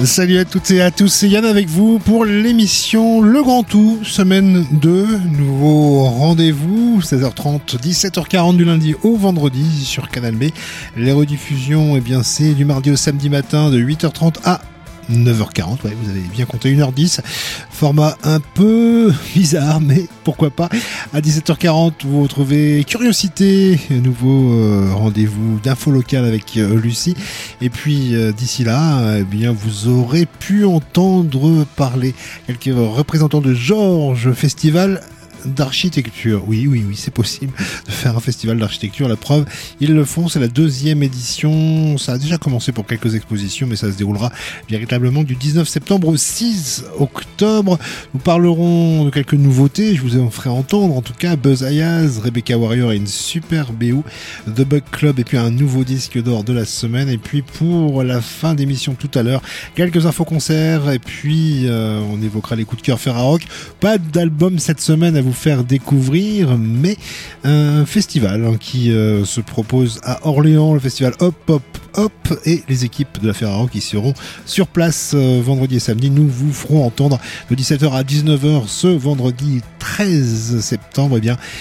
Salut à toutes et à tous, c'est Yann avec vous pour l'émission Le Grand Tout, semaine 2, nouveau rendez-vous, 16h30, 17h40 du lundi au vendredi sur Canal B. Les rediffusions, eh bien, c'est du mardi au samedi matin de 8h30 à 9h40, ouais, vous avez bien compté 1h10, format un peu bizarre, mais pourquoi pas. À 17h40, vous retrouvez Curiosité, nouveau rendez-vous d'info locale avec Lucie. Et puis d'ici là, eh bien, vous aurez pu entendre parler quelques représentants de Georges Festival d'architecture. Oui, c'est possible de faire un festival d'architecture. La preuve, ils le font. C'est la 2e édition. Ça a déjà commencé pour quelques expositions, mais ça se déroulera véritablement du 19 septembre au 6 octobre. Nous parlerons de quelques nouveautés. Je vous en ferai entendre. En tout cas, Buzz Ayaz, Rebecca Warrior et une super BO, The Bug Club et puis un nouveau disque d'or de la semaine. Et puis pour la fin d'émission tout à l'heure, quelques infos concerts et puis on évoquera les coups de cœur Ferrarock. Pas d'album cette semaine à vous faire découvrir, mais un festival qui se propose à Orléans, le festival Hop Hop Hop, et les équipes de la Ferrarock qui seront sur place vendredi et samedi. Nous vous ferons entendre de 17h à 19h ce vendredi 13 septembre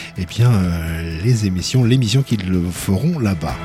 l'émission qu'ils feront là-bas.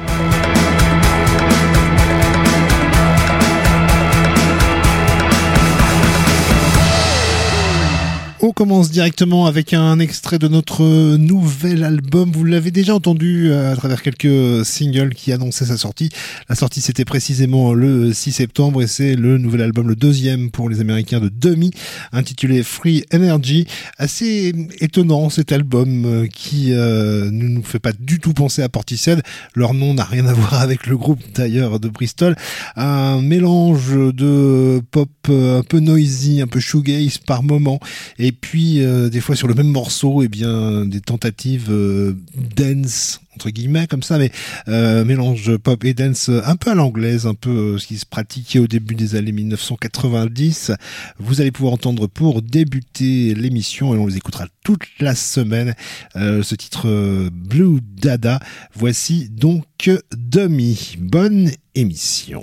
On commence directement avec un extrait de notre nouvel album. Vous l'avez déjà entendu à travers quelques singles qui annonçaient sa sortie. La sortie, c'était précisément le 6 septembre et c'est le nouvel album, le 2e pour les Américains de Dummy, intitulé Free Energy. Assez étonnant cet album qui ne nous fait pas du tout penser à Portishead. Leur nom n'a rien à voir avec le groupe d'ailleurs de Bristol. Un mélange de pop un peu noisy, un peu shoegaze par moment. Et puis des fois sur le même morceau, des tentatives dance entre guillemets comme ça, mais mélange pop et dance un peu à l'anglaise, un peu ce qui se pratiquait au début des années 1990. Vous allez pouvoir entendre pour débuter l'émission, et on les écoutera toute la semaine, ce titre Blue Dada. Voici donc Dummy. Bonne émission.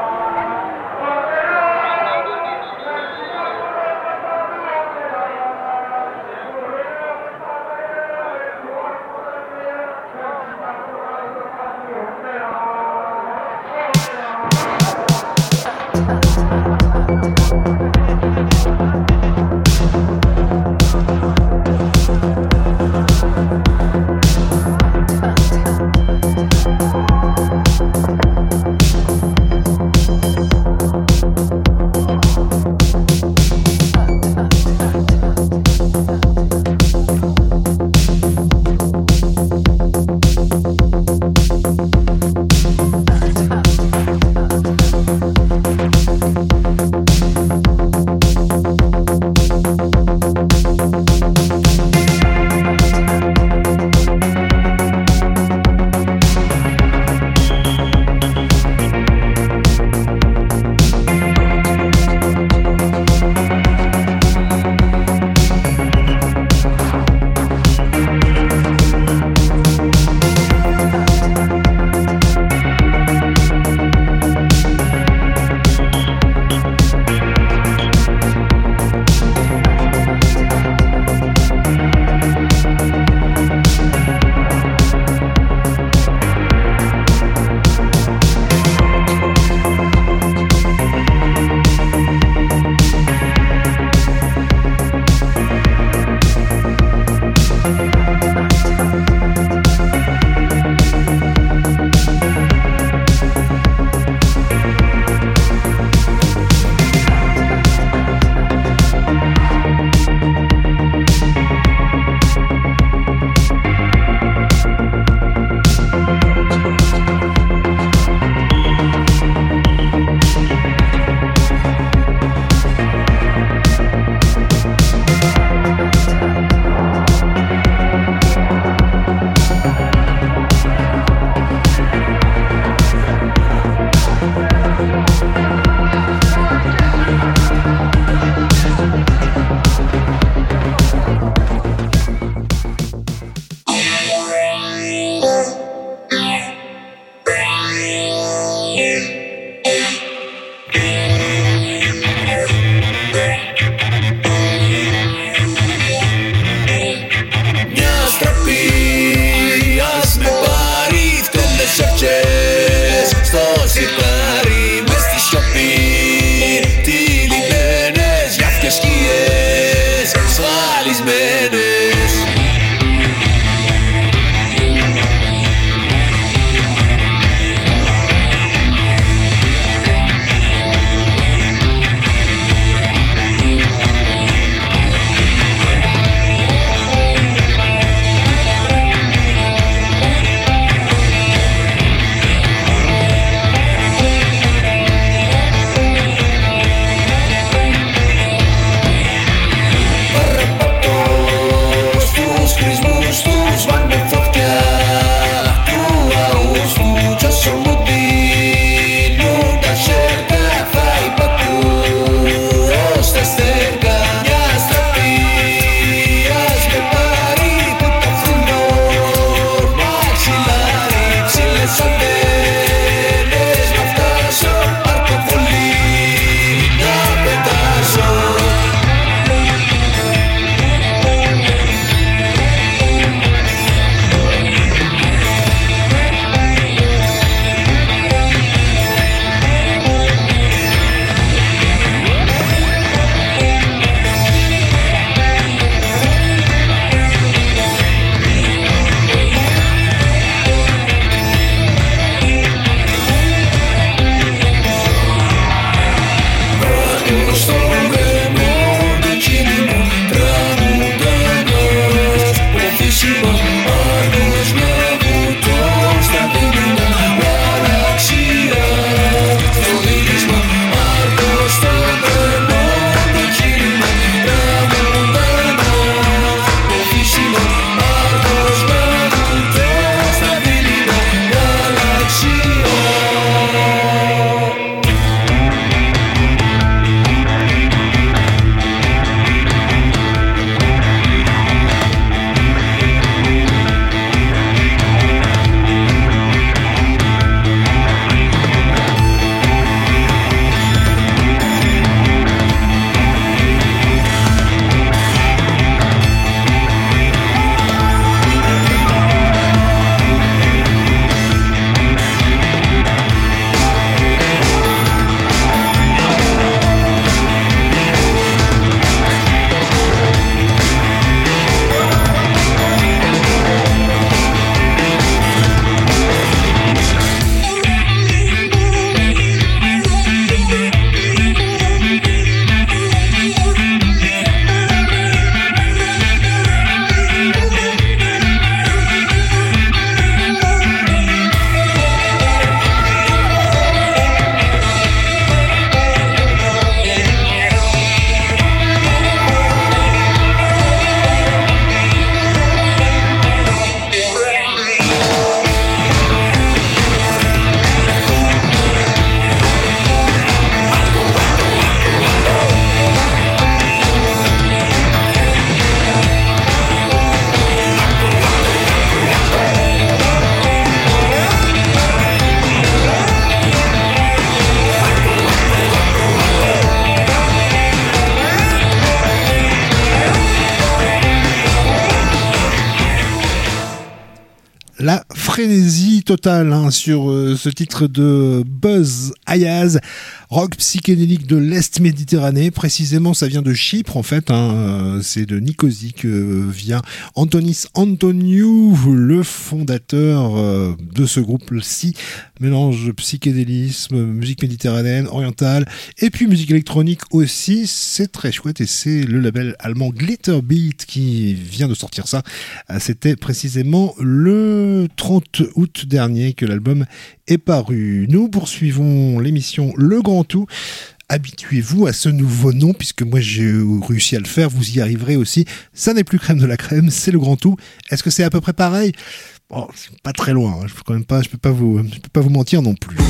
la frénésie totale sur ce titre de Buzz Ayaz, rock psychédélique de l'Est Méditerranée. Précisément, ça vient de Chypre en fait. C'est de Nicosie que vient Antonis Antoniou, le fondateur de ce groupe-ci. Mélange psychédélisme, musique méditerranéenne, orientale et puis musique électronique aussi. C'est très chouette et c'est le label allemand Glitterbeat qui vient de sortir ça. C'était précisément le 30 août dernier que l'album est paru. Nous poursuivons l'émission Le Grand Tout. Habituez-vous à ce nouveau nom, puisque moi j'ai réussi à le faire, vous y arriverez aussi. Ça n'est plus crème de la crème, c'est Le Grand Tout. Est-ce que c'est à peu près pareil ? Bon, c'est pas très loin, je peux pas vous mentir non plus.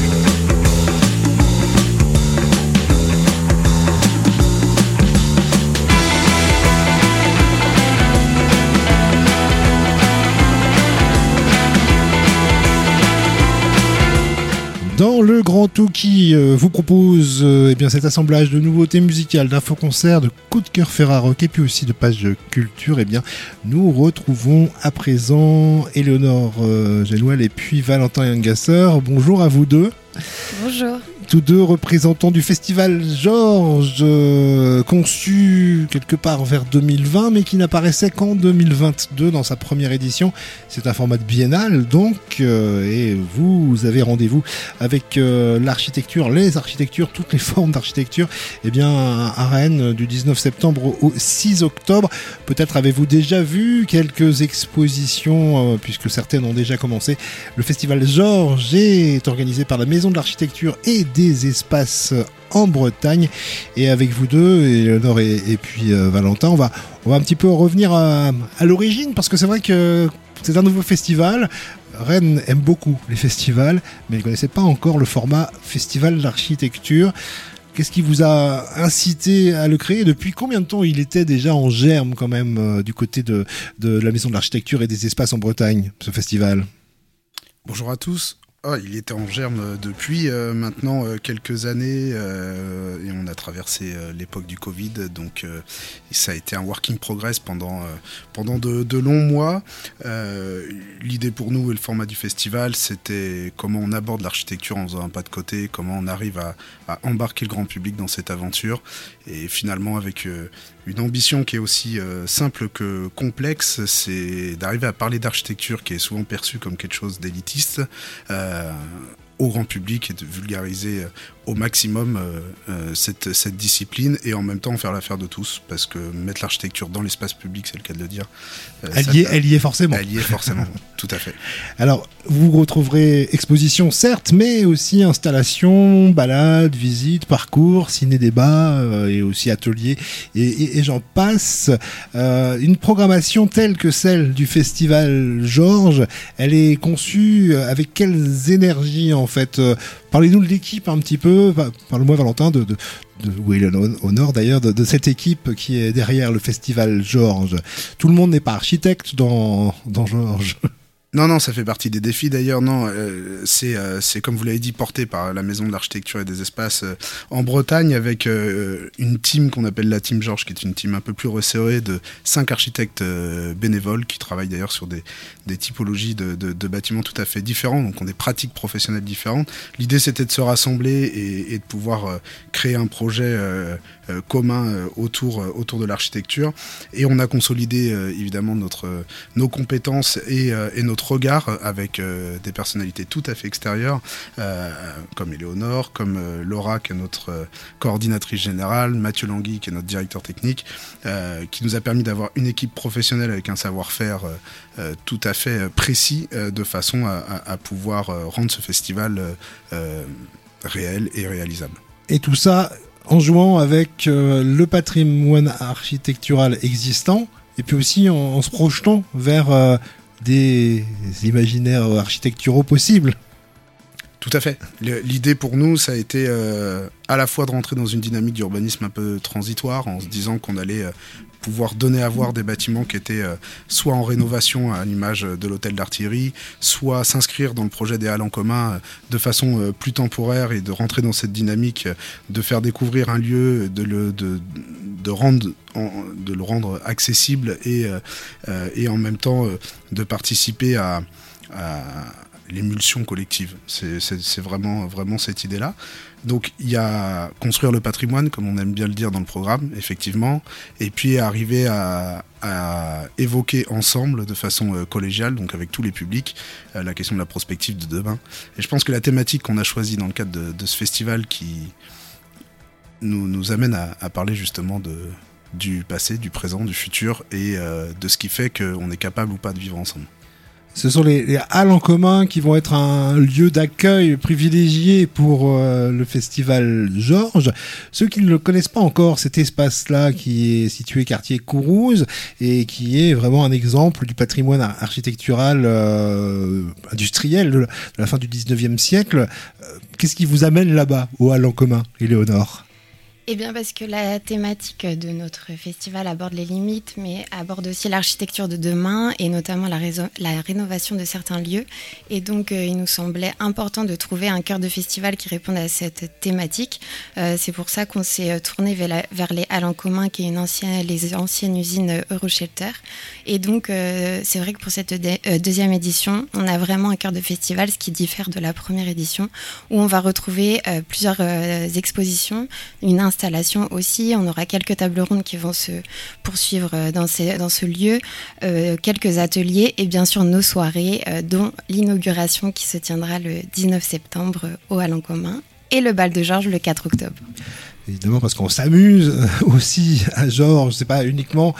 Dans le Grand Tout qui vous propose cet assemblage de nouveautés musicales, d'infos-concerts, de coups de cœur Ferrarock et puis aussi de pages de culture, nous retrouvons à présent Éléonore Genouel et puis Valentin Yangasser. Bonjour à vous deux. Bonjour. Tous deux représentants du festival Georges, conçu quelque part vers 2020, mais qui n'apparaissait qu'en 2022 dans sa première édition. C'est un format de biennale, donc, et vous avez rendez-vous avec l'architecture, les architectures, toutes les formes d'architecture, à Rennes du 19 septembre au 6 octobre. Peut-être avez-vous déjà vu quelques expositions, puisque certaines ont déjà commencé. Le festival Georges est organisé par la Maison de l'Architecture et des Espaces en Bretagne, et avec vous deux, Éléonore et puis Valentin, on va un petit peu revenir à l'origine, parce que c'est vrai que c'est un nouveau festival. Rennes aime beaucoup les festivals, mais ne connaissait pas encore le format festival d'architecture. Qu'est-ce qui vous a incité à le créer ? Depuis combien de temps il était déjà en germe quand même du côté de la Maison de l'Architecture et des Espaces en Bretagne, ce festival ? Bonjour à tous. Il était en germe depuis maintenant quelques années et on a traversé l'époque du Covid, donc ça a été un work in progress pendant de longs mois. L'idée pour nous et le format du festival, c'était comment on aborde l'architecture en faisant un pas de côté, comment on arrive à embarquer le grand public dans cette aventure, et finalement avec une ambition qui est aussi simple que complexe, c'est d'arriver à parler d'architecture qui est souvent perçue comme quelque chose d'élitiste au grand public, et de vulgariser au maximum cette discipline, et en même temps faire l'affaire de tous, parce que mettre l'architecture dans l'espace public, c'est le cas de le dire. Elle y est forcément. Elle y est forcément, tout à fait. Alors, vous retrouverez exposition certes, mais aussi installation, balades, visites, parcours, ciné-débat et aussi ateliers, et j'en passe. Une programmation telle que celle du festival Georges, elle est conçue avec quelles énergies en fait ? Parlez-nous de l'équipe un petit peu, parle-moi Valentin ou Éléonore d'ailleurs, de cette équipe qui est derrière le festival Georges. Tout le monde n'est pas architecte dans Georges. Non, ça fait partie des défis d'ailleurs. Non, c'est comme vous l'avez dit, porté par la Maison de l'Architecture et des Espaces en Bretagne, avec une team qu'on appelle la Team Georges, qui est une team un peu plus resserrée de 5 architectes bénévoles qui travaillent d'ailleurs sur des typologies de bâtiments tout à fait différents, donc ont des pratiques professionnelles différentes. L'idée, c'était de se rassembler et de pouvoir créer un projet commun autour de l'architecture, et on a consolidé évidemment nos compétences et notre regard avec des personnalités tout à fait extérieures, comme Éléonore, comme Laura qui est notre coordinatrice générale, Mathieu Langui qui est notre directeur technique, qui nous a permis d'avoir une équipe professionnelle avec un savoir-faire tout à fait précis, de façon à pouvoir rendre ce festival réel et réalisable. Et tout ça en jouant avec le patrimoine architectural existant, et puis aussi en se projetant vers des imaginaires architecturaux possibles. Tout à fait. L'idée pour nous, ça a été à la fois de rentrer dans une dynamique d'urbanisme un peu transitoire, en se disant qu'on allait pouvoir donner à voir des bâtiments qui étaient soit en rénovation à l'image de l'hôtel d'artillerie, soit s'inscrire dans le projet des halles en commun de façon plus temporaire et de rentrer dans cette dynamique, de faire découvrir un lieu, de le rendre accessible et en même temps de participer à l'émulsion collective. C'est vraiment cette idée-là. Donc il y a construire le patrimoine, comme on aime bien le dire dans le programme, effectivement, et puis arriver à évoquer ensemble, de façon collégiale, donc avec tous les publics, la question de la prospective de demain. Et je pense que la thématique qu'on a choisie dans le cadre de ce festival qui nous amène à parler justement du passé, du présent, du futur, et de ce qui fait qu'on est capable ou pas de vivre ensemble. Ce sont les halles en commun qui vont être un lieu d'accueil privilégié pour le festival Georges. Ceux qui ne le connaissent pas encore, cet espace-là qui est situé quartier Courrouze et qui est vraiment un exemple du patrimoine architectural industriel de la fin du 19e siècle. Qu'est-ce qui vous amène là-bas, aux halles en commun, Éléonore ? Eh bien parce que la thématique de notre festival aborde les limites, mais aborde aussi l'architecture de demain et notamment la rénovation de certains lieux. Et donc il nous semblait important de trouver un cœur de festival qui réponde à cette thématique. C'est pour ça qu'on s'est tourné vers les Halles en commun, qui est les anciennes usines Euroshelter. Et donc c'est vrai que pour cette deuxième édition, on a vraiment un cœur de festival, ce qui diffère de la première édition, où on va retrouver plusieurs expositions, une installation aussi. On aura quelques tables rondes qui vont se poursuivre dans ce lieu, quelques ateliers et bien sûr nos soirées, dont l'inauguration qui se tiendra le 19 septembre au Halles en commun et le bal de Georges le 4 octobre. Évidemment, parce qu'on s'amuse aussi à Georges, c'est pas uniquement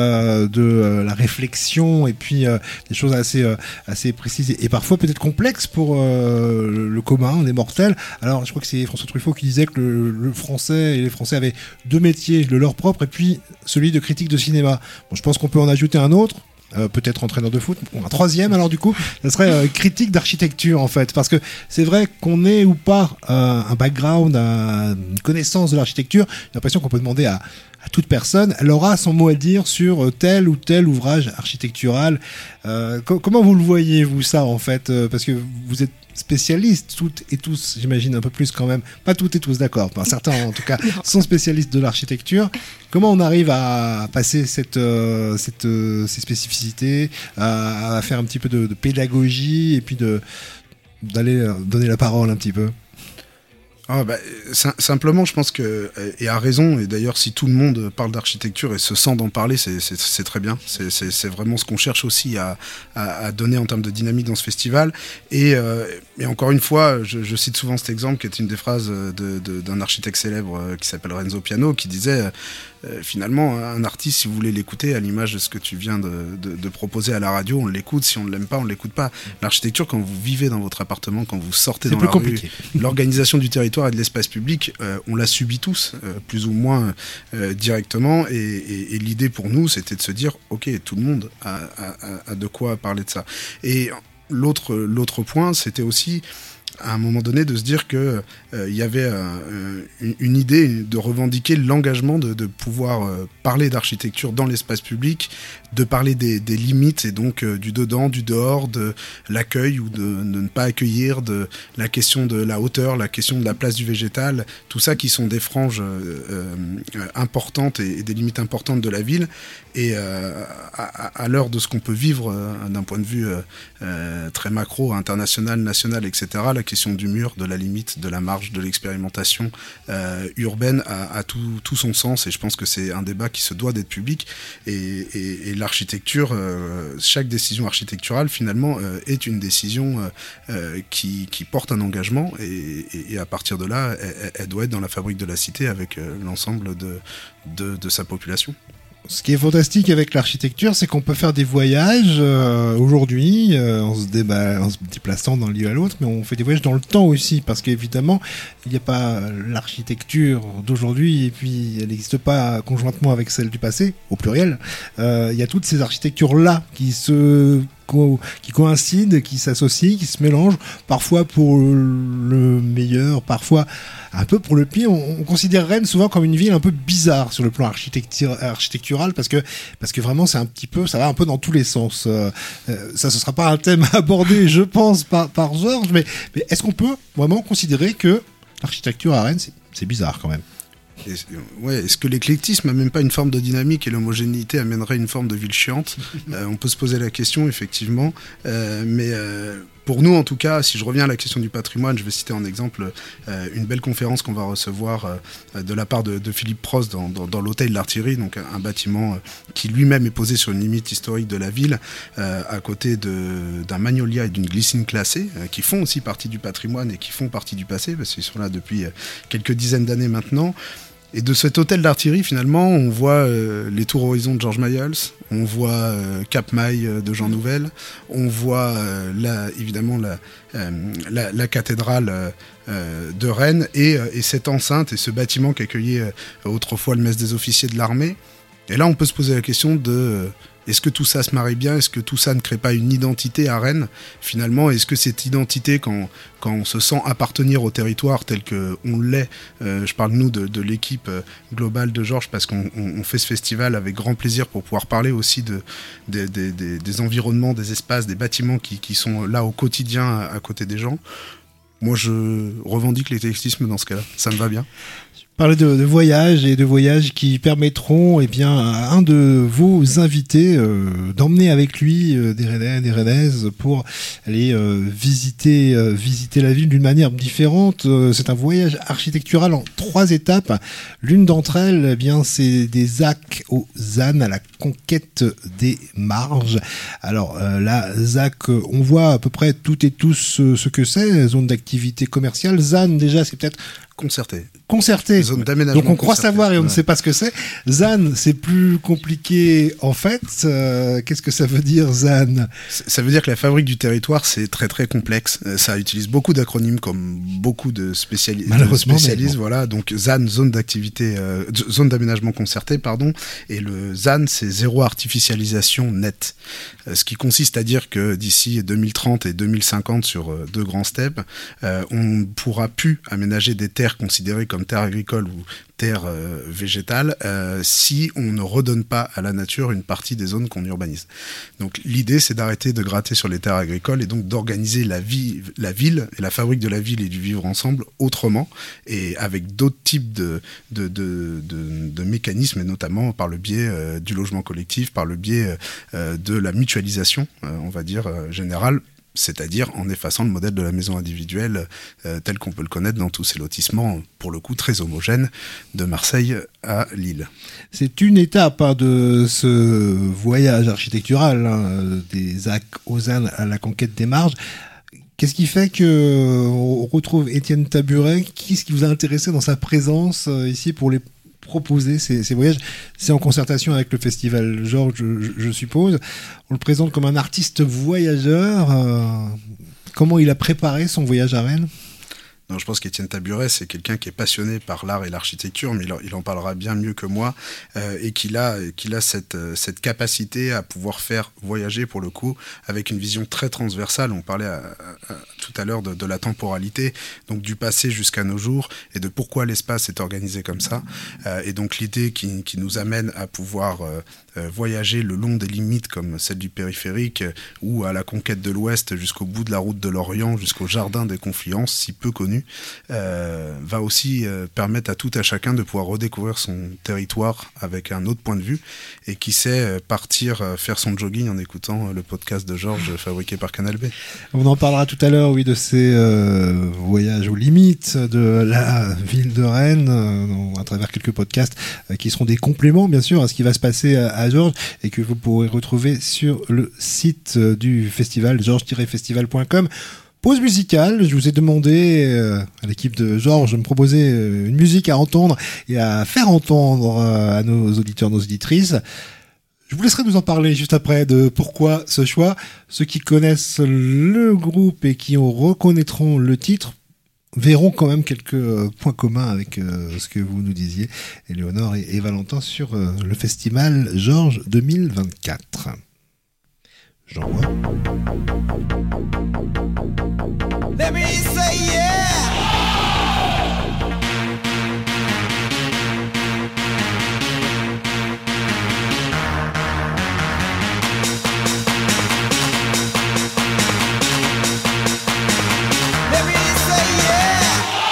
de la réflexion et puis des choses assez précises et parfois peut-être complexes pour le commun des mortels. Alors, je crois que c'est François Truffaut qui disait que le français et les Français avaient deux métiers, le leur propre et puis celui de critique de cinéma. Bon, je pense qu'on peut en ajouter un autre. Peut-être entraîneur de foot, un troisième alors du coup, ça serait critique d'architecture en fait, parce que c'est vrai qu'on ait ou pas un background, une connaissance de l'architecture, j'ai l'impression qu'on peut demander à toute personne, elle aura son mot à dire sur tel ou tel ouvrage architectural. Comment vous le voyez vous ça en fait, parce que vous êtes spécialistes toutes et tous, j'imagine un peu plus quand même, pas toutes et tous d'accord, enfin, certains en tout cas sont spécialistes de l'architecture. Comment on arrive à passer ces spécificités, à faire un petit peu de pédagogie et puis d'aller donner la parole un petit peu? Simplement, je pense que, et à raison, et d'ailleurs si tout le monde parle d'architecture et se sent d'en parler, c'est très bien, c'est vraiment ce qu'on cherche aussi à donner en termes de dynamique dans ce festival. Et encore une fois, je cite souvent cet exemple qui est une des phrases d'un architecte célèbre qui s'appelle Renzo Piano, qui disait finalement, un artiste, si vous voulez l'écouter, à l'image de ce que tu viens de proposer à la radio, on l'écoute, si on ne l'aime pas, on ne l'écoute pas. L'architecture, quand vous vivez dans votre appartement, quand vous sortez dans la rue, l'organisation du territoire et de l'espace public, on l'a subi tous, plus ou moins directement, et l'idée pour nous, c'était de se dire, ok, tout le monde a de quoi parler de ça. Et l'autre point, c'était aussi à un moment donné de se dire que il y avait une idée de revendiquer l'engagement de pouvoir parler d'architecture dans l'espace public, de parler des limites et donc du dedans, du dehors, de l'accueil ou de ne pas accueillir, de la question de la hauteur, la question de la place du végétal, tout ça qui sont des franges importantes et des limites importantes de la ville. Et à l'heure de ce qu'on peut vivre d'un point de vue très macro, international, national, etc., la question du mur, de la limite, de la marge, de l'expérimentation urbaine a tout son sens, et je pense que c'est un débat qui se doit d'être public, et l'architecture, chaque décision architecturale finalement est une décision qui porte un engagement, et à partir de là elle doit être dans la fabrique de la cité avec l'ensemble de sa population. Ce qui est fantastique avec l'architecture, c'est qu'on peut faire des voyages aujourd'hui en se déplaçant d'un lieu à l'autre, mais on fait des voyages dans le temps aussi, parce qu'évidemment, il n'y a pas l'architecture d'aujourd'hui et puis elle n'existe pas conjointement avec celle du passé, au pluriel. Il y a toutes ces architectures-là qui se qui coïncident, qui s'associent, qui se mélangent, parfois pour le meilleur, parfois un peu pour le pire. On considère Rennes souvent comme une ville un peu bizarre sur le plan architectural parce que vraiment c'est un petit peu, ça va un peu dans tous les sens. Ça, ce sera pas un thème abordé, je pense, par Georges, mais est-ce qu'on peut vraiment considérer que l'architecture à Rennes, c'est bizarre quand même? Est-ce que l'éclectisme n'a même pas une forme de dynamique et l'homogénéité amènerait une forme de ville chiante? On peut se poser la question, effectivement. Mais pour nous, en tout cas, si je reviens à la question du patrimoine, je vais citer en exemple une belle conférence qu'on va recevoir de la part de Philippe Prost dans l'hôtel de l'Artillerie, donc un bâtiment qui lui-même est posé sur une limite historique de la ville, à côté d'un magnolia et d'une glycine classée, qui font aussi partie du patrimoine et qui font partie du passé, parce qu'ils sont là depuis quelques dizaines d'années maintenant. Et de cet hôtel d'artillerie, finalement, on voit les tours horizons de Georges Mayals, on voit Cap Maille de Jean Nouvel, on voit évidemment la cathédrale de Rennes et cette enceinte et ce bâtiment qui accueillait autrefois le mess des officiers de l'armée. Et là, on peut se poser la question de... Est-ce que tout ça se marie bien? Est-ce que tout ça ne crée pas une identité à Rennes? Finalement, est-ce que cette identité, quand on se sent appartenir au territoire tel qu'on l'est, je parle nous de l'équipe globale de Georges, parce qu'on fait ce festival avec grand plaisir pour pouvoir parler aussi des environnements, des espaces, des bâtiments qui sont là au quotidien à côté des gens. Moi, je revendique l'éclectisme dans ce cas-là. Ça me va bien. Parler de voyages et de voyages qui permettront à un de vos invités d'emmener avec lui des Rennais, des Rennaises pour aller visiter la ville d'une manière différente. C'est un voyage architectural en 3 étapes. L'une d'entre elles, c'est des ZAC au ZAN, à la conquête des marges. Alors la ZAC, on voit à peu près toutes et tous ce que c'est, zone d'activité commerciale. ZAN, déjà, c'est peut-être concerté. Zone d'aménagement. Donc on croit savoir et on ne sait pas ce que c'est. ZAN, c'est plus compliqué en fait. Qu'est-ce que ça veut dire, ZAN? Ça veut dire que la fabrique du territoire, c'est très très complexe. Ça utilise beaucoup d'acronymes comme beaucoup de spécialistes. Voilà. Donc ZAN, zone d'activité, zone d'aménagement concerté, pardon. Et le ZAN, c'est zéro artificialisation nette. Ce qui consiste à dire que d'ici 2030 et 2050, sur 2 grands steps, on ne pourra plus aménager des terres considérées comme terres agricoles ou terres végétales si on ne redonne pas à la nature une partie des zones qu'on urbanise. Donc l'idée, c'est d'arrêter de gratter sur les terres agricoles et donc d'organiser la ville et la fabrique de la ville et du vivre ensemble autrement et avec d'autres types de mécanismes, et notamment par le biais du logement collectif, par le biais de la mutualisation, on va dire, générale, c'est-à-dire en effaçant le modèle de la maison individuelle tel qu'on peut le connaître dans tous ces lotissements, pour le coup très homogènes, de Marseille à Lille. C'est une étape de ce voyage architectural, des ZAC aux ZAN à la conquête des marges. Qu'est-ce qui fait qu'on retrouve Étienne Taburet? Qu'est-ce qui vous a intéressé dans sa présence ici pour les proposer ces voyages? C'est en concertation avec le festival Georges, je suppose. On le présente comme un artiste voyageur. Comment il a préparé son voyage à Rennes? Non, je pense qu'Étienne Taburet, c'est quelqu'un qui est passionné par l'art et l'architecture, mais il en parlera bien mieux que moi, et qu'il a cette capacité à pouvoir faire voyager, pour le coup, avec une vision très transversale. On parlait tout à l'heure de la temporalité, donc du passé jusqu'à nos jours, et de pourquoi l'espace est organisé comme ça. Et donc l'idée qui nous amène à pouvoir voyager le long des limites comme celle du périphérique, ou à la conquête de l'Ouest jusqu'au bout de la route de l'Orient, jusqu'au jardin des Confluences, si peu connu, va aussi permettre à tout à chacun de pouvoir redécouvrir son territoire avec un autre point de vue, et qui sait partir faire son jogging en écoutant le podcast de Georges fabriqué par Canal B. On en parlera tout à l'heure, oui, de ces voyages aux limites de la ville de Rennes, à travers quelques podcasts qui seront des compléments, bien sûr, à ce qui va se passer à Georges, et que vous pourrez retrouver sur le site du festival, georges-festival.com. Pause musicale, je vous ai demandé à l'équipe de Georges de me proposer une musique à entendre et à faire entendre à nos auditeurs, nos auditrices. Je vous laisserai nous en parler juste après de pourquoi ce choix. Ceux qui connaissent le groupe et qui reconnaîtront le titre verront quand même quelques points communs avec ce que vous nous disiez, Éléonore et Valentin, sur le festival Georges 2024. J'envoie. Let me say yeah. Let me say yeah.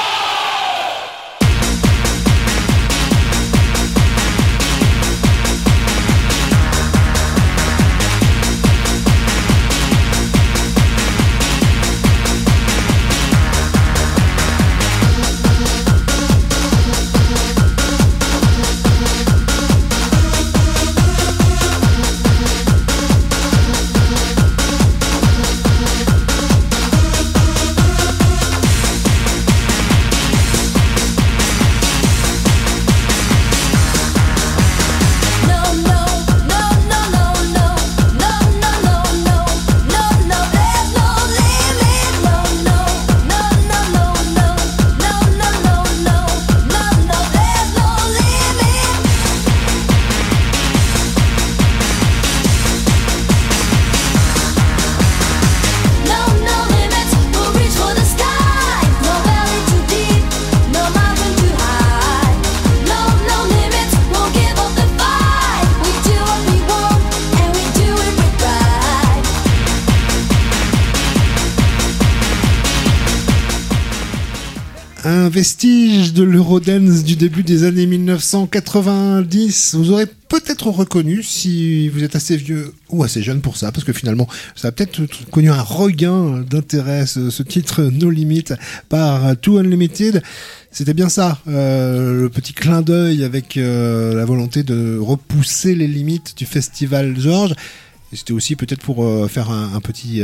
Un vestige de l'Eurodance du début des années 1990. Vous aurez peut-être reconnu si vous êtes assez vieux ou assez jeune pour ça, parce que finalement, ça a peut-être connu un regain d'intérêt, ce titre No Limit par Too Unlimited. C'était bien ça, le petit clin d'œil avec la volonté de repousser les limites du Festival Georges. Et c'était aussi peut-être pour faire un petit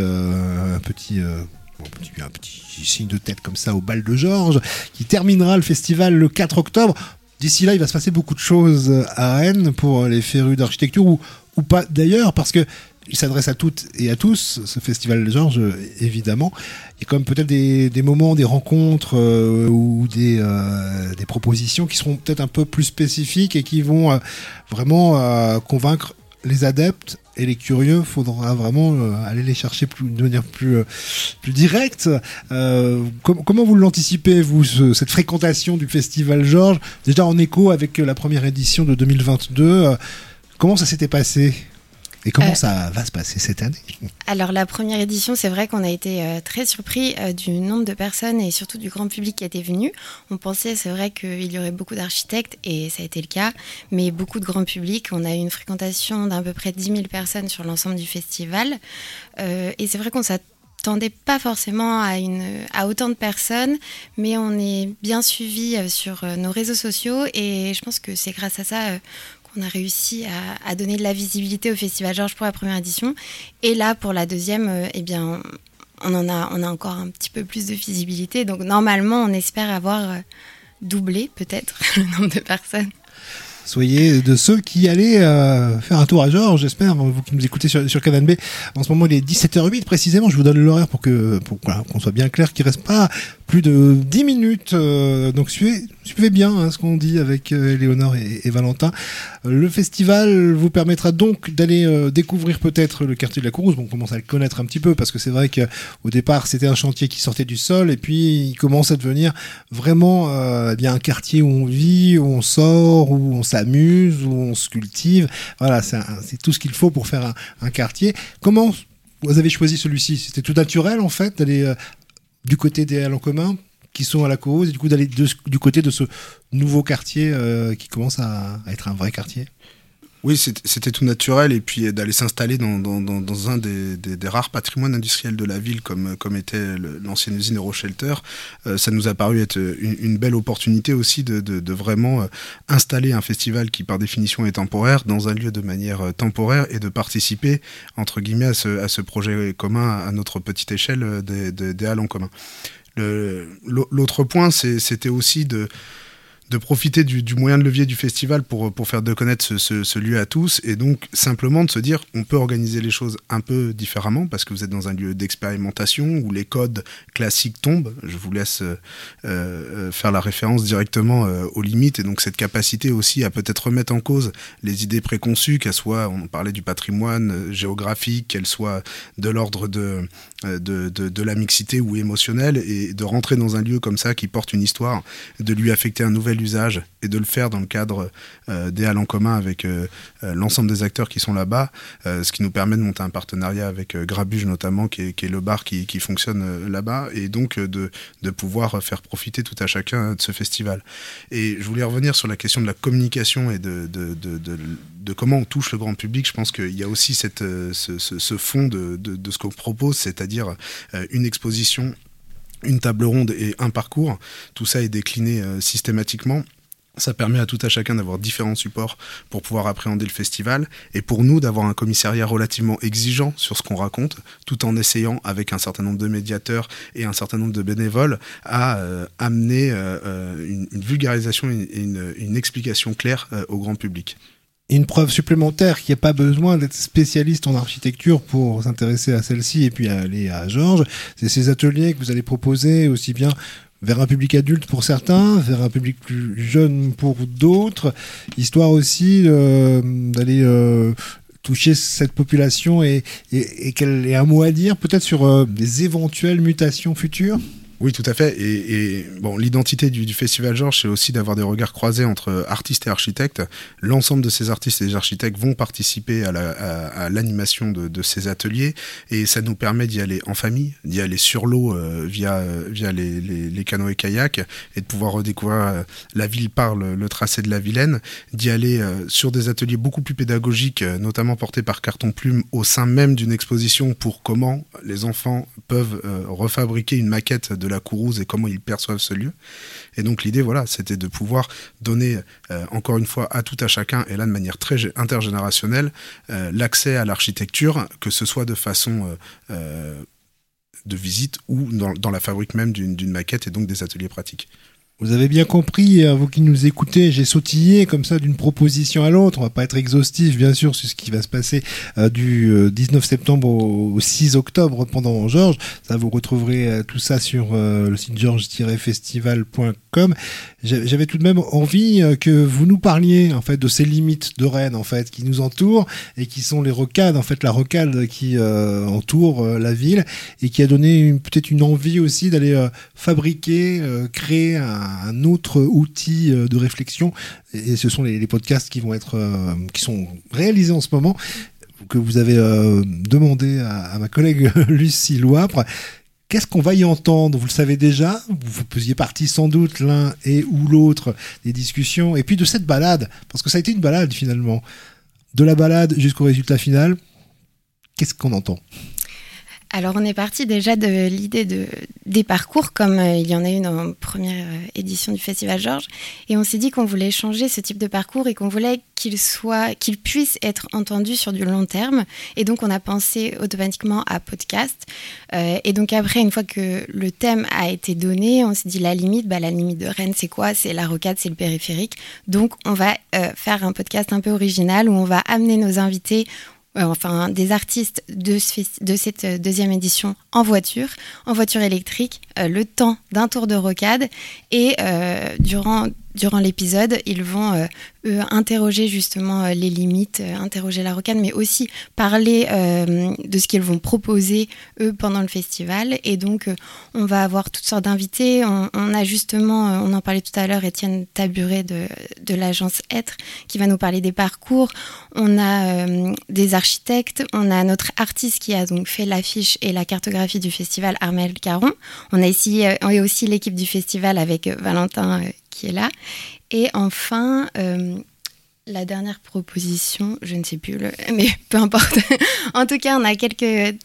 signe de tête comme ça au bal de Georges, qui terminera le festival le 4 octobre. D'ici là, il va se passer beaucoup de choses à Rennes pour les férus d'architecture, ou pas d'ailleurs, parce que il s'adresse à toutes et à tous, ce festival de Georges, évidemment. Il y a quand même peut-être des moments, des rencontres ou des propositions qui seront peut-être un peu plus spécifiques et qui vont vraiment convaincre les adeptes et les curieux. Faudra vraiment aller les chercher de manière plus directe. Comment vous l'anticipez, vous, cette fréquentation du Festival Georges, déjà en écho avec la première édition de 2022? Comment ça s'était passé ? Et comment ça va se passer cette année ? Alors la première édition, c'est vrai qu'on a été très surpris du nombre de personnes et surtout du grand public qui était venu. On pensait, c'est vrai qu'il y aurait beaucoup d'architectes et ça a été le cas, mais beaucoup de grand public. On a eu une fréquentation d'à peu près 10 000 personnes sur l'ensemble du festival. Et c'est vrai qu'on s'attendait pas forcément à autant de personnes, mais on est bien suivi sur nos réseaux sociaux et je pense que c'est grâce à ça on a réussi à donner de la visibilité au Festival Georges pour la première édition. Et là, pour la deuxième, on a encore un petit peu plus de visibilité. Donc, normalement, on espère avoir doublé, peut-être, le nombre de personnes. Soyez de ceux qui allaient faire un tour à Georges, j'espère, vous qui nous écoutez sur Canal B. En ce moment, il est 17h08 précisément. Je vous donne l'horaire pour qu'on soit bien clair, qu'il ne reste pas plus de 10 minutes. Donc suivez bien ce qu'on dit avec Léonore et Valentin. Le festival vous permettra donc d'aller découvrir peut-être le quartier de la Courrouze. Bon, on commence à le connaître un petit peu parce que c'est vrai qu'au départ, c'était un chantier qui sortait du sol et puis il commence à devenir vraiment un quartier où on vit, où on sort, où on s'amuse, où on se cultive. Voilà, c'est tout ce qu'il faut pour faire un quartier. Comment vous avez choisi celui-ci ? C'était tout naturel en fait d'aller du côté des halles en commun qui sont à la Courrouze et du coup d'aller du côté de ce nouveau quartier qui commence à être un vrai quartier ? Oui, c'était tout naturel, et puis d'aller s'installer dans un des rares patrimoines industriels de la ville, comme était l'ancienne usine Euroshelter. Ça nous a paru être une belle opportunité aussi de vraiment installer un festival qui, par définition, est temporaire, dans un lieu de manière temporaire, et de participer, entre guillemets, à ce projet commun à notre petite échelle des halles en commun. L'autre point, c'était aussi de profiter du moyen de levier du festival pour faire de connaître ce lieu à tous, et donc simplement de se dire on peut organiser les choses un peu différemment parce que vous êtes dans un lieu d'expérimentation où les codes classiques tombent. Je vous laisse faire la référence directement aux limites, et donc cette capacité aussi à peut-être remettre en cause les idées préconçues, qu'elles soient, on parlait du patrimoine géographique, qu'elles soient de l'ordre de la mixité ou émotionnelle, et de rentrer dans un lieu comme ça qui porte une histoire, de lui affecter un nouvel usage et de le faire dans le cadre des halles en commun avec l'ensemble des acteurs qui sont là-bas, ce qui nous permet de monter un partenariat avec Grabuge notamment, qui est le bar qui fonctionne là-bas, et donc de pouvoir faire profiter tout à chacun de ce festival. Et je voulais revenir sur la question de la communication et de comment on touche le grand public. Je pense qu'il y a aussi ce fond de ce qu'on propose, c'est-à-dire une exposition, une table ronde et un parcours. Tout ça est décliné systématiquement. Ça permet à tout à chacun d'avoir différents supports pour pouvoir appréhender le festival, et pour nous d'avoir un commissariat relativement exigeant sur ce qu'on raconte, tout en essayant avec un certain nombre de médiateurs et un certain nombre de bénévoles à amener une vulgarisation et une explication claire au grand public. Une preuve supplémentaire qu'il n'y a pas besoin d'être spécialiste en architecture pour s'intéresser à celle-ci et puis aller à Georges, c'est ces ateliers que vous allez proposer aussi bien vers un public adulte pour certains, vers un public plus jeune pour d'autres, histoire aussi d'aller toucher cette population et qu'elle ait un mot à dire peut-être sur des éventuelles mutations futures. Oui, tout à fait. Et bon, l'identité du Festival Georges, c'est aussi d'avoir des regards croisés entre artistes et architectes. L'ensemble de ces artistes et des architectes vont participer à l'animation de ces ateliers, et ça nous permet d'y aller en famille, d'y aller sur l'eau via les canoës et kayaks, et de pouvoir redécouvrir la ville par le tracé de la Vilaine, d'y aller sur des ateliers beaucoup plus pédagogiques, notamment portés par Carton Plume au sein même d'une exposition, pour comment les enfants peuvent refabriquer une maquette de la Kourouse et comment ils perçoivent ce lieu. Et donc l'idée, voilà, c'était de pouvoir donner encore une fois à tout à chacun, et là de manière très intergénérationnelle, l'accès à l'architecture, que ce soit de façon de visite ou dans la fabrique même d'une maquette, et donc des ateliers pratiques. Vous avez bien compris, vous qui nous écoutez, j'ai sautillé comme ça d'une proposition à l'autre. On va pas être exhaustif, bien sûr, sur ce qui va se passer du 19 septembre au 6 octobre pendant Georges. Ça, vous retrouverez tout ça sur le site georges-festival.com. J'avais tout de même envie que vous nous parliez en fait de ces limites de Rennes en fait qui nous entourent et qui sont les rocades, en fait la rocade qui entoure la ville et qui a donné peut-être une envie aussi d'aller fabriquer, créer un autre outil de réflexion, et ce sont les podcasts qui vont être qui sont réalisés en ce moment, que vous avez demandé à ma collègue Lucie Loipre. Qu'est-ce qu'on va y entendre ? Vous le savez déjà, vous faisiez partie sans doute l'un et ou l'autre des discussions, et puis de cette balade, parce que ça a été une balade finalement, de la balade jusqu'au résultat final. Qu'est-ce qu'on entend ? Alors on est parti déjà de l'idée des parcours, comme il y en a une en première édition du Festival Georges, et on s'est dit qu'on voulait changer ce type de parcours et qu'on voulait qu'il puisse être entendu sur du long terme, et donc on a pensé automatiquement à podcast, et donc après, une fois que le thème a été donné, on s'est dit la limite de Rennes c'est quoi ? C'est la rocade, c'est le périphérique, donc on va faire un podcast un peu original où on va amener nos invités, des artistes de cette deuxième édition en voiture électrique, le temps d'un tour de rocade, et durant l'épisode, ils vont interroger justement les limites, interroger la rocade, mais aussi parler de ce qu'ils vont proposer eux pendant le festival. Et donc on va avoir toutes sortes d'invités. On a justement, on en parlait tout à l'heure, Étienne Taburet de l'agence Être qui va nous parler des parcours. On a des architectes, on a notre artiste qui a donc fait l'affiche et la cartographie du festival, Armel Caron. On a aussi l'équipe du festival avec Valentin qui est là. Et enfin, la dernière proposition, je ne sais plus, mais peu importe. En tout cas, on a quelques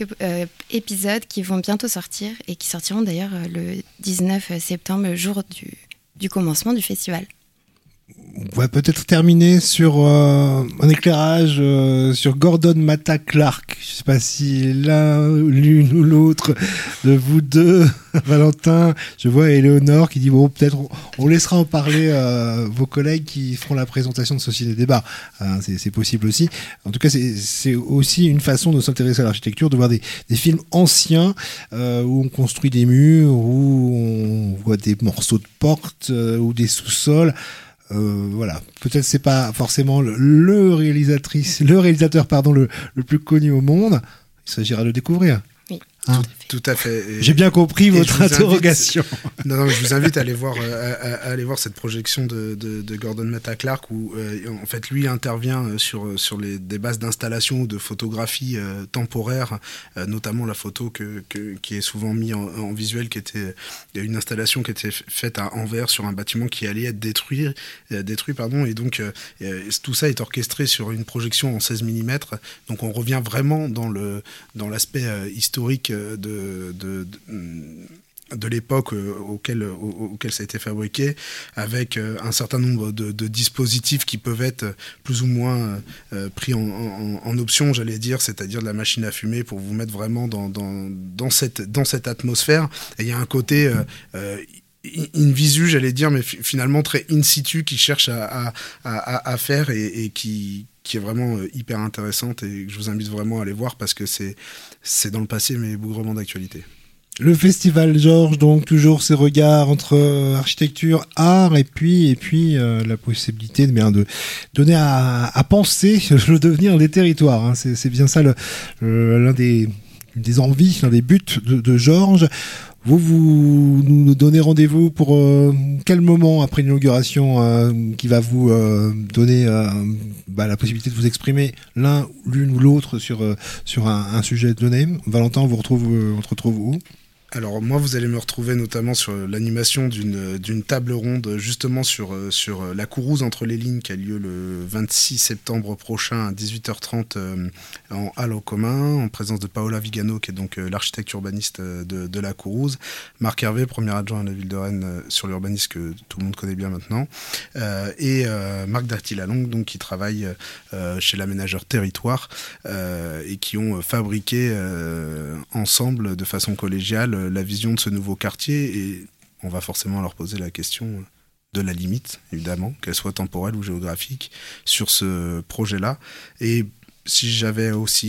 épisodes qui vont bientôt sortir et qui sortiront d'ailleurs le 19 septembre, le jour du commencement du festival. On va peut-être terminer sur un éclairage sur Gordon Matta Clark. Je sais pas si l'une ou l'autre de vous deux, Valentin, je vois Éléonore qui dit bon, peut-être on laissera en parler vos collègues qui feront la présentation de Société des Débat. C'est possible aussi. En tout cas, c'est aussi une façon de s'intéresser à l'architecture, de voir des films anciens où on construit des murs, où on voit des morceaux de portes ou des sous-sols. Voilà, peut-être c'est pas forcément le réalisateur le plus connu au monde. Il s'agira de le découvrir. Oui. Hein, Tout à fait. j'ai bien compris votre interrogation. Non, je vous invite à aller voir, à aller voir cette projection de Gordon Matta Clark où en fait lui intervient sur des bases d'installation ou de photographie temporaire, notamment la photo qui est souvent mise en visuel, qui était une installation qui était faite à Anvers sur un bâtiment qui allait être détruit, et donc tout ça est orchestré sur une projection en 16 mm. Donc on revient vraiment dans l'aspect historique de l'époque auquel ça a été fabriqué, avec un certain nombre de dispositifs qui peuvent être plus ou moins pris en option, j'allais dire, c'est-à-dire de la machine à fumer pour vous mettre vraiment dans cette atmosphère. Et il y a un côté in visu, j'allais dire, mais finalement très in situ, qui cherche à faire et qui est vraiment hyper intéressante, et que je vous invite vraiment à aller voir parce que c'est dans le passé mais bougrement d'actualité. Le Festival Georges, donc toujours ces regards entre architecture, art et puis la possibilité de donner à penser le devenir des territoires. Hein. C'est bien ça l'un des envies, l'un des buts de Georges. Vous nous donnez rendez-vous pour quel moment après l'inauguration qui va vous donner la possibilité de vous exprimer l'une ou l'autre sur un sujet donné. Valentin, on te retrouve où ? Alors moi, vous allez me retrouver notamment sur l'animation d'une table ronde justement sur la Kourouse entre les lignes, qui a lieu le 26 septembre prochain à 18h30 en Halle au commun, en présence de Paola Vigano, qui est donc l'architecte urbaniste de la Kourouse, Marc Hervé, premier adjoint à la ville de Rennes sur l'urbanisme que tout le monde connaît bien maintenant, et Marc Darty-Lalongue, donc qui travaille chez l'aménageur Territoire, et qui ont fabriqué ensemble de façon collégiale la vision de ce nouveau quartier. Et on va forcément leur poser la question de la limite, évidemment, qu'elle soit temporelle ou géographique, sur ce projet-là. Et si j'avais aussi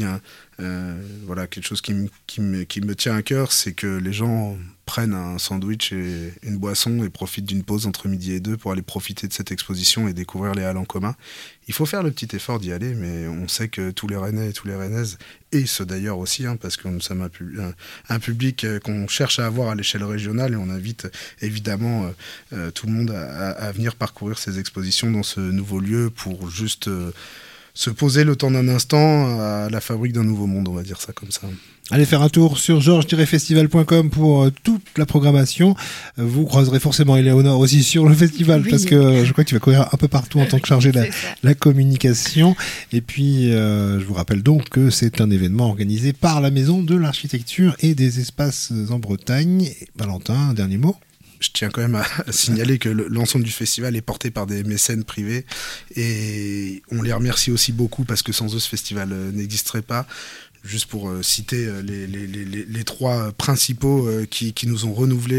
quelque chose qui me tient à cœur, c'est que les gens prennent un sandwich et une boisson et profitent d'une pause entre midi et 2 pour aller profiter de cette exposition et découvrir les halles en commun. Il faut faire le petit effort d'y aller, mais on sait que tous les Rennais et tous les Rennaises, et ceux d'ailleurs aussi, parce que nous sommes un public qu'on cherche à avoir à l'échelle régionale, et on invite évidemment tout le monde à venir parcourir ces expositions dans ce nouveau lieu pour juste se poser le temps d'un instant à la fabrique d'un nouveau monde, on va dire ça comme ça. Allez faire un tour sur georges-festival.com pour toute la programmation. Vous croiserez forcément Éléonore aussi sur le festival, oui, parce que je crois que tu vas courir un peu partout en tant que chargé de la communication. Et puis, je vous rappelle donc que c'est un événement organisé par la Maison de l'Architecture et des Espaces en Bretagne. Valentin, un dernier mot ? Je tiens quand même à signaler que l'ensemble du festival est porté par des mécènes privés, et on les remercie aussi beaucoup parce que sans eux ce festival n'existerait pas. Juste pour citer les trois principaux qui nous ont renouvelé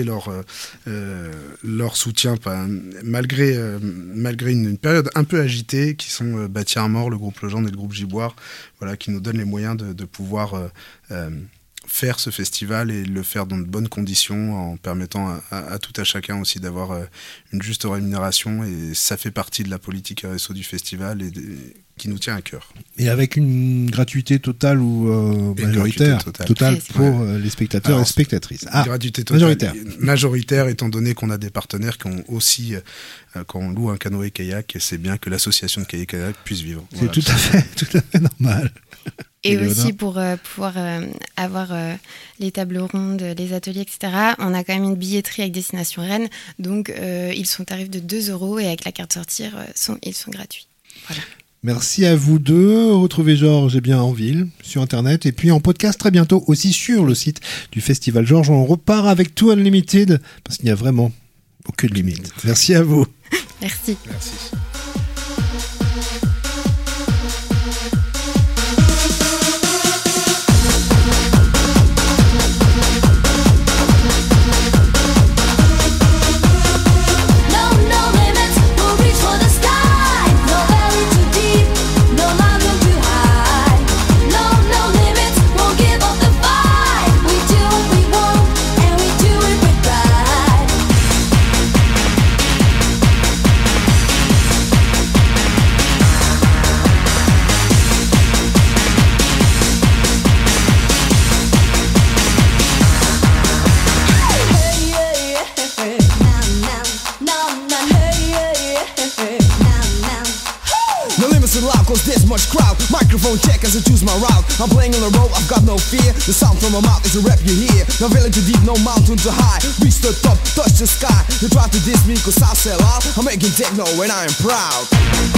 leur soutien malgré une période un peu agitée, qui sont Bâti Armor, le groupe Legendre et le groupe Giboire, qui nous donnent les moyens de pouvoir faire ce festival et le faire dans de bonnes conditions, en permettant à tout à chacun aussi d'avoir une juste rémunération, et ça fait partie de la politique RSO du festival et qui nous tient à cœur. Et avec une gratuité totale ou majoritaire totale pour les spectateurs et spectatrices. Gratuité totale majoritaire, étant donné qu'on a des partenaires qui ont aussi, quand on loue un canoë-kayak, et c'est bien que l'association de canoë-kayak puisse vivre. C'est voilà, tout à fait normal. Et aussi pour pouvoir avoir les tables rondes, les ateliers, etc., on a quand même une billetterie avec Destination Rennes, donc ils sont tarifs de 2 € et avec la carte sortir, ils sont gratuits. Voilà. Merci à vous deux. Retrouvez Georges en ville, sur Internet, et puis en podcast très bientôt aussi sur le site du Festival Georges. On repart avec tout Unlimited, parce qu'il n'y a vraiment aucune limite. Merci à vous. Merci. Merci. Microphone check as I choose my route. I'm playing on the road, I've got no fear. The sound from my mouth is a rap you hear. No valley too deep, no mountain too high. Reach the top, touch the sky. You try to diss me cause I sell out. I'm making techno and I am proud.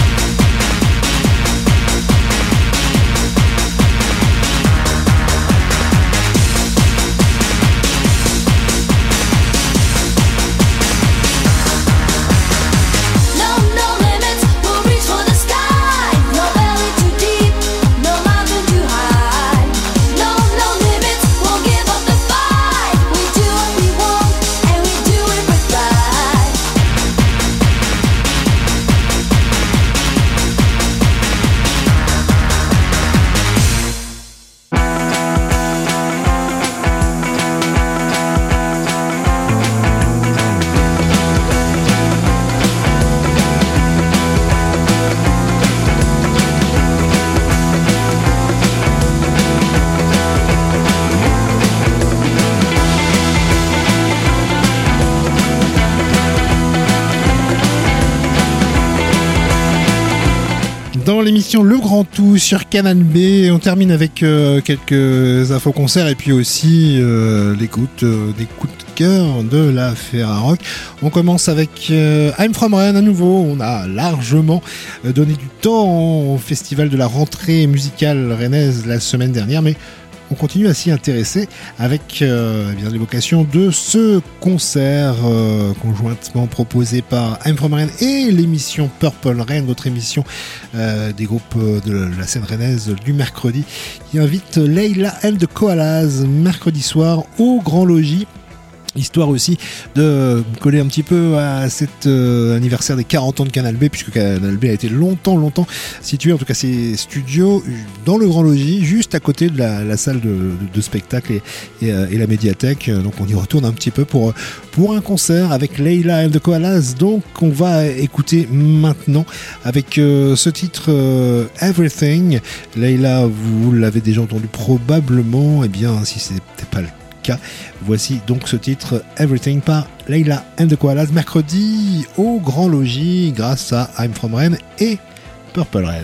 Dans l'émission Le Grand Tout sur Canal B, on termine avec quelques infos concerts et puis aussi l'écoute des coups de cœur de la Ferrarock. On commence avec I'm From Rennes à nouveau. On a largement donné du temps au festival de la rentrée musicale rennaise la semaine dernière, mais on continue à s'y intéresser avec bien l'évocation de ce concert conjointement proposé par I'm From Rennes et l'émission Purple Rain, notre émission des groupes de la scène rennaise du mercredi, qui invite Leila and the Koalas mercredi soir au Grand Logis. Histoire aussi de coller un petit peu à cet anniversaire des 40 ans de Canal B, puisque Canal B a été longtemps situé, en tout cas ses studios, dans le Grand Logis, juste à côté de la salle de spectacle et la médiathèque. Donc on y retourne un petit peu pour un concert avec Leila and the Koalas. Donc on va écouter maintenant avec ce titre Everything. Leila, vous l'avez déjà entendu probablement, et bien si c'était pas le cas, voici donc ce titre Everything par Leila and the Koalas mercredi au Grand Logis grâce à I'm From Rennes et Purple Rain.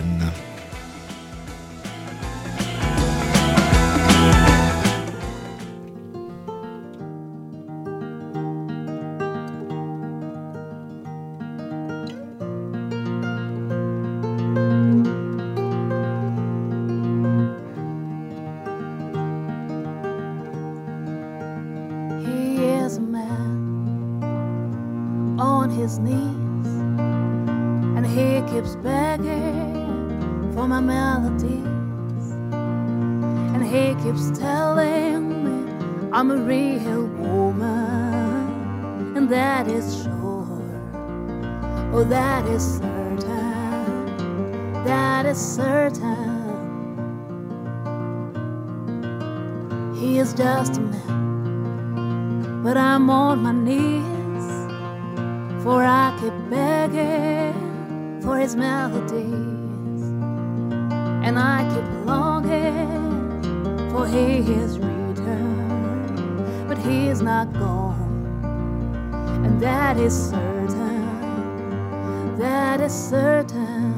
He is just a man, but I'm on my knees, for I keep begging for his melodies, and I keep longing for his return, but he is not gone, and that is certain, that is certain.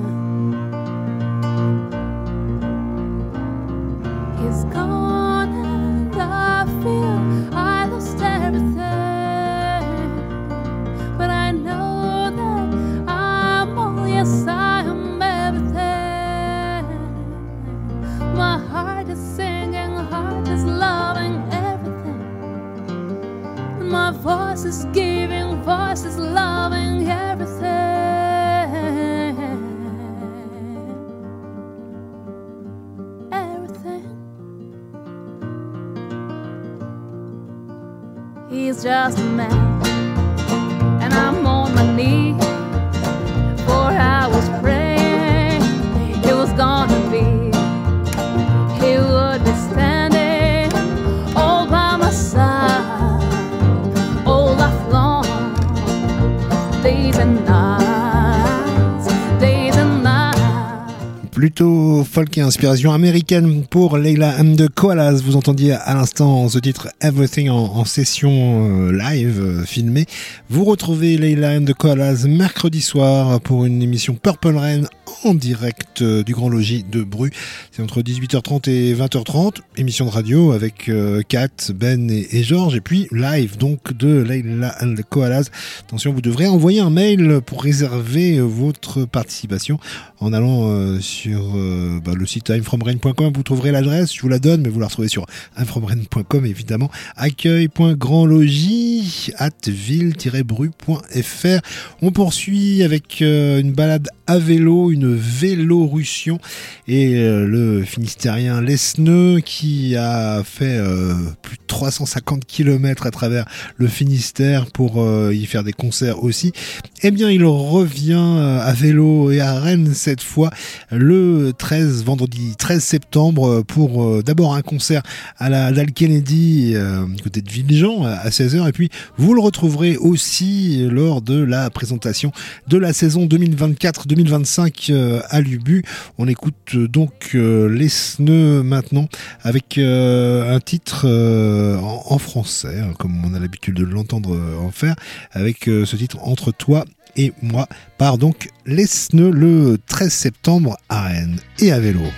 He's gone and I feel I lost everything, but I know that I'm all, yes I am everything. My heart is singing, heart is loving everything, and my voice is giving, voice is loving everything. He's just a man, and I'm on my knees, for I was praying it was gonna be, he would be standing all by my side, all life long, days and nights, days and nights. Plutôt folk et inspiration américaine pour Leila and the Koalas. Vous entendiez à l'instant ce titre Everything en session live filmée. Vous retrouvez Leila and the Koalas mercredi soir pour une émission Purple Rain en direct du Grand Logis de Bru. C'est entre 18h30 et 20h30. Émission de radio avec Kat, Ben et Georges. Et puis live donc de Leila and the Koalas. Attention, vous devrez envoyer un mail pour réserver votre participation en allant sur le site imfromrain.com. Vous trouverez l'adresse, je vous la donne, mais vous la retrouvez sur imfromrain.com évidemment. accueil.grandlogis@ville-bru.fr. On poursuit avec une balade à vélo, une vélorussion et le Finistérien Lesneux qui a fait plus de 350 km à travers le Finistère pour y faire des concerts aussi. Eh bien, il revient à vélo et à Rennes cette fois le vendredi 13 septembre pour d'abord un concert à la Dalle Kennedy côté de Villejean à 16h et puis vous le retrouverez aussi lors de la présentation de la saison 2024-2025 à l'Ubu. On écoute donc Lesneux maintenant avec un titre en français, comme on a l'habitude de l'entendre en faire, avec ce titre Entre toi et moi, part donc Lesneux le 13 septembre à Rennes et à vélo.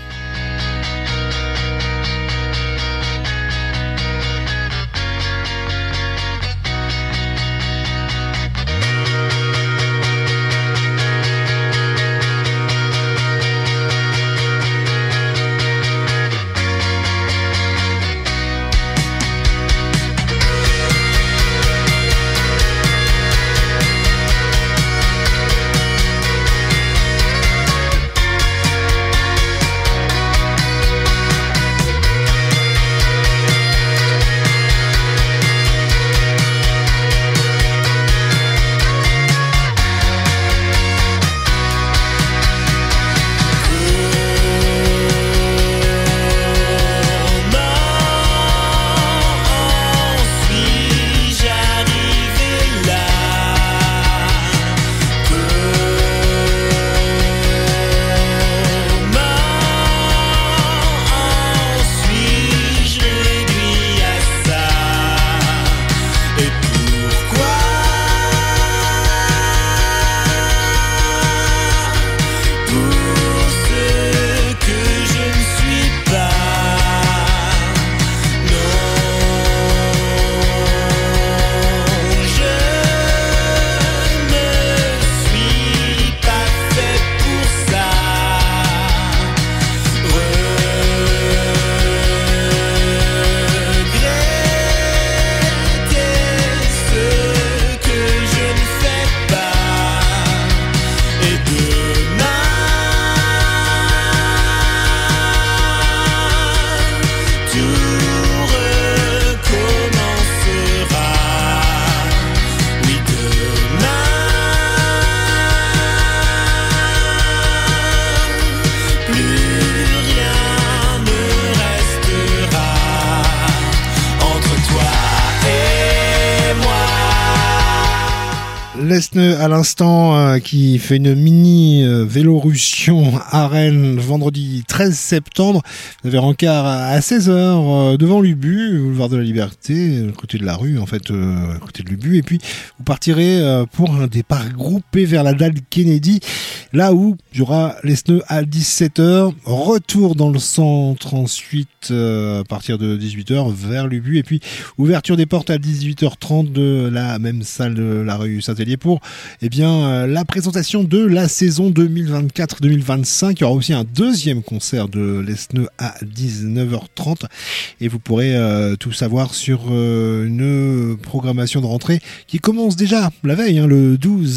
Lesneux à l'instant qui fait une mini vélorussion à Rennes vendredi 13 septembre. Vous avez rencard à 16h devant l'Ubu, boulevard de la Liberté, côté de la rue en fait, côté de l'Ubu. Et puis vous partirez pour un départ groupé vers la Dalle Kennedy, là où il y aura Lesneux à 17h. Retour dans le centre ensuite à partir de 18h vers l'Ubu. Et puis ouverture des portes à 18h30 de la même salle de la rue Saint-Hélier pour la présentation de la saison 2024-2025. Il y aura aussi un deuxième concert de Lesneux à 19h30 et vous pourrez tout savoir sur une programmation de rentrée qui commence déjà la veille, le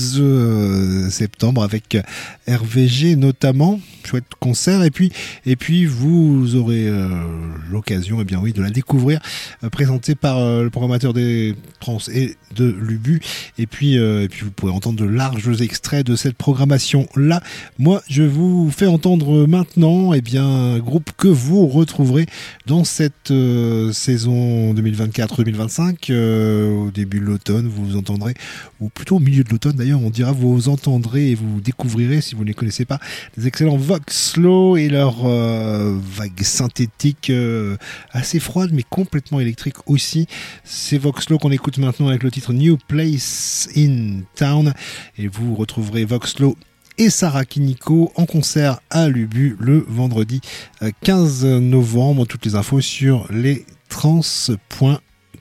12 septembre avec RVG notamment. Chouette concert et puis vous aurez l'occasion de la découvrir présentée par le programmateur des Trans et de l'Ubu et puis vous pourrez entendre de larges extraits de cette programmation là. Moi je vous fais entendre maintenant un groupe que vous retrouverez dans cette saison 2024-2025 au début de l'automne. Vous entendrez, ou plutôt au milieu de l'automne d'ailleurs, on dira, vous entendrez et vous découvrirez, si vous ne les connaissez pas, des excellents Voxlo et leur vague synthétique assez froide mais complètement électrique aussi. C'est Voxlo qu'on écoute maintenant avec le titre New Place in Town et vous retrouverez Voxlo et Sarah Kiniko en concert à l'Ubu le vendredi 15 novembre. Toutes les infos sur lestrans.com.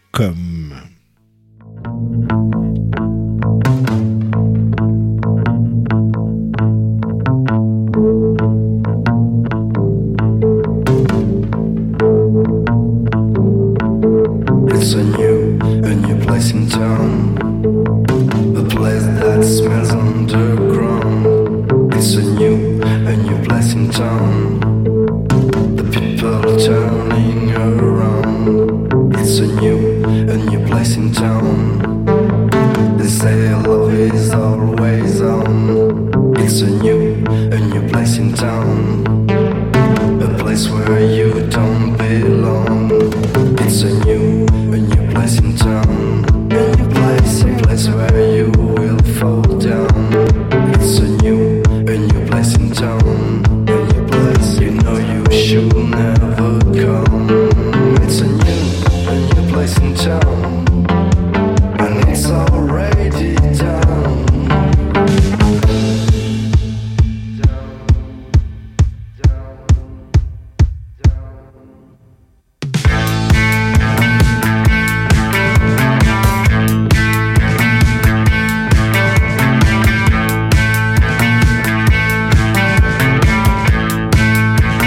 It's a new place in town, a place that smells underground. It's a new place in town, the people are turning around. It's a new place in town, they say love is always on. It's a new place in town, a place where you don't belong. It's a new place in town, a place where you will fall down. It's a new place in town, a new place you know you should never come. It's a new place in town, and it's already done.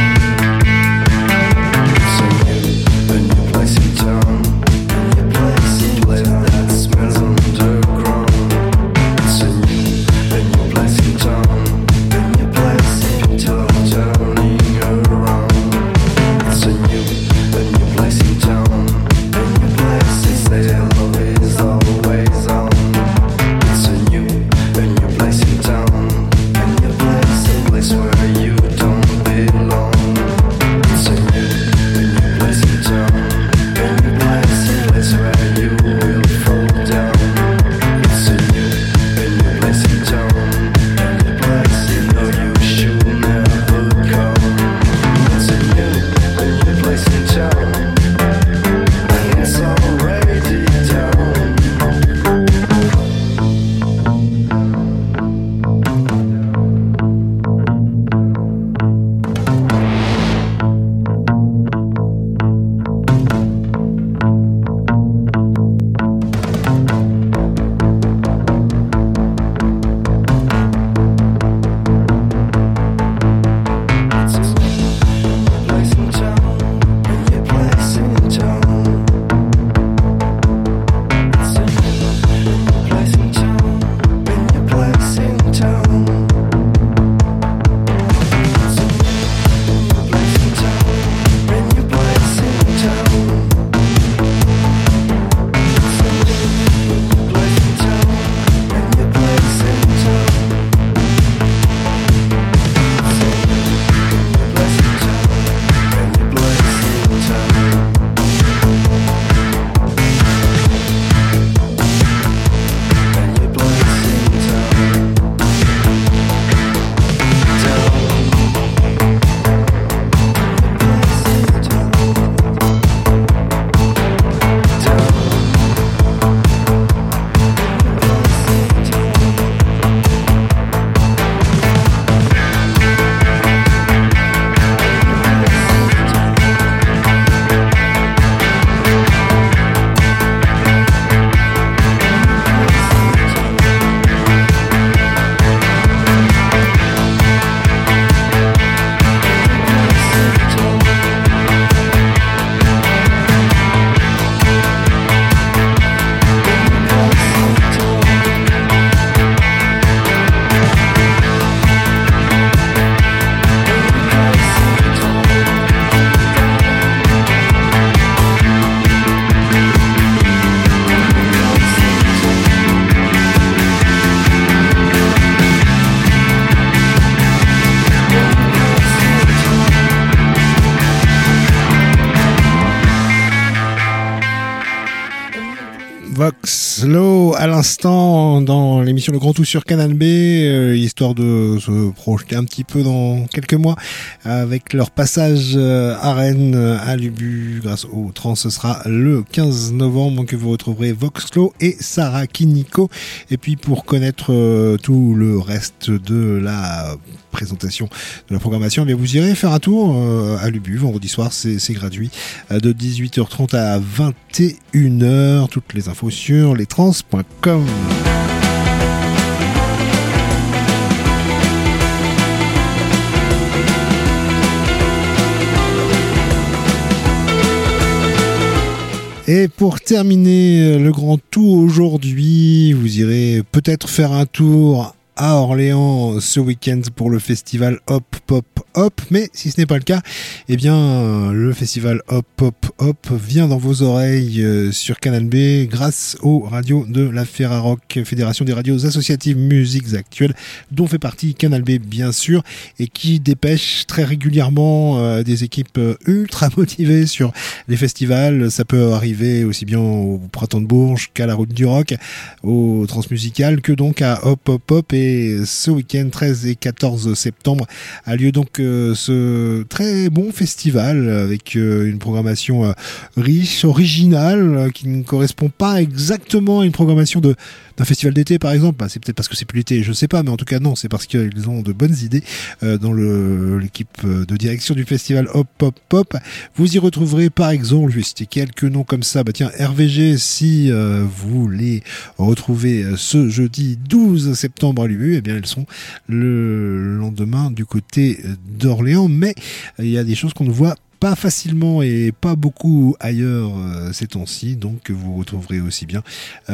Place Voxlo à l'instant dans l'émission Le Grand Tout sur Canal B, histoire de se projeter un petit peu dans quelques mois avec leur passage à Rennes à l'Ubu grâce au Trans. Ce sera le 15 novembre que vous retrouverez Voxlo et Sarah Kiniko. Et puis pour connaître tout le reste de la présentation de la programmation, vous irez faire un tour à l'Ubu vendredi soir, c'est gratuit, de 18h30 à 21h. Toutes les infos sur lestrans.com. Et pour terminer le grand tout aujourd'hui, vous irez peut-être faire un tour à Orléans ce week-end pour le festival Hop Pop Hop, mais si ce n'est pas le cas, eh bien le festival Hop Pop Hop vient dans vos oreilles sur Canal B grâce aux radios de la Ferrarock, Fédération des radios associatives musiques actuelles, dont fait partie Canal B bien sûr, et qui dépêche très régulièrement des équipes ultra motivées sur les festivals. Ça peut arriver aussi bien au Printemps de Bourges qu'à la Route du Rock, au Transmusical, que donc à Hop Pop Hop. Et ce week-end 13 et 14 septembre a lieu donc ce très bon festival avec une programmation riche, originale, qui ne correspond pas exactement à une programmation d'un festival d'été par exemple. C'est peut-être parce que c'est plus l'été, je sais pas, mais en tout cas non, c'est parce qu'ils ont de bonnes idées dans l'équipe de direction du festival Hop Pop Pop. Vous y retrouverez par exemple, je vais citer quelques noms comme ça, tiens, RVG, si vous les retrouvez ce jeudi 12 septembre à l'Ubu, eh bien elles sont le lendemain du côté d'Orléans, mais il y a des choses qu'on ne voit pas facilement et pas beaucoup ailleurs ces temps-ci, donc vous retrouverez aussi bien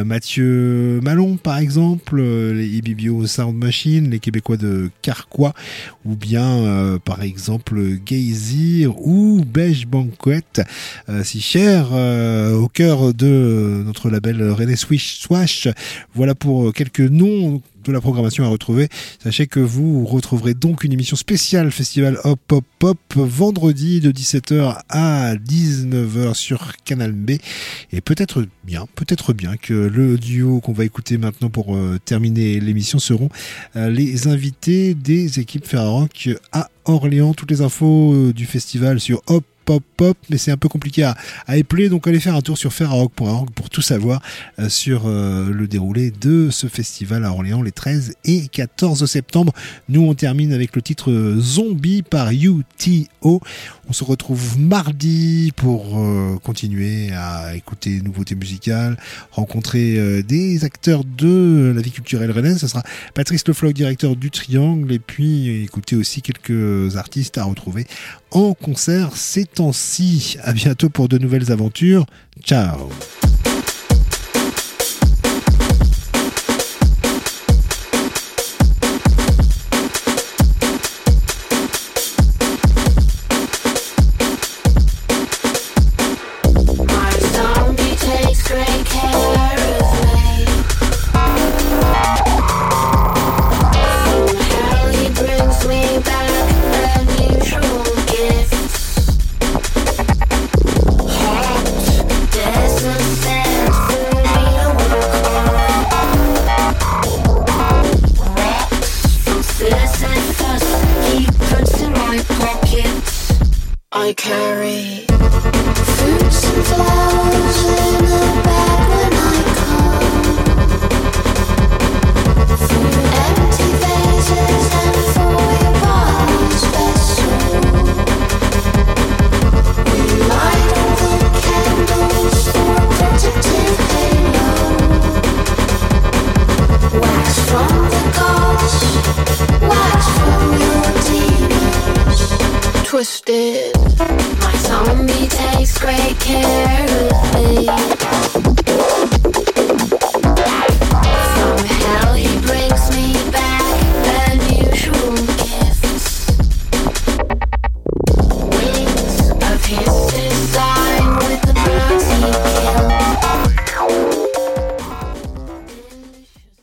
Mathieu Malon par exemple, les Ibibio Sound Machine, les Québécois de Carquois, ou bien par exemple Geyser ou Beige Banquet, si cher au cœur de notre label René Swash. Voilà pour quelques noms de la programmation à retrouver. Sachez que vous retrouverez donc une émission spéciale Festival Hop Pop Pop vendredi de 17h à 19h sur Canal B. Et peut-être bien que le duo qu'on va écouter maintenant pour terminer l'émission seront les invités des équipes Ferrarock à Orléans. Toutes les infos du festival sur Hop Pop Pop, mais c'est un peu compliqué à épeler, donc allez faire un tour sur ferrarock.org pour tout savoir sur le déroulé de ce festival à Orléans les 13 et 14 septembre. Nous on termine avec le titre Zombie par UTO. On se retrouve mardi pour continuer à écouter des nouveautés musicales, rencontrer des acteurs de la vie culturelle rennaise. Ce sera Patrice Le Floch, directeur du Triangle, et puis écouter aussi quelques artistes à retrouver en concert ces temps-ci. À bientôt pour de nouvelles aventures. Ciao. I carry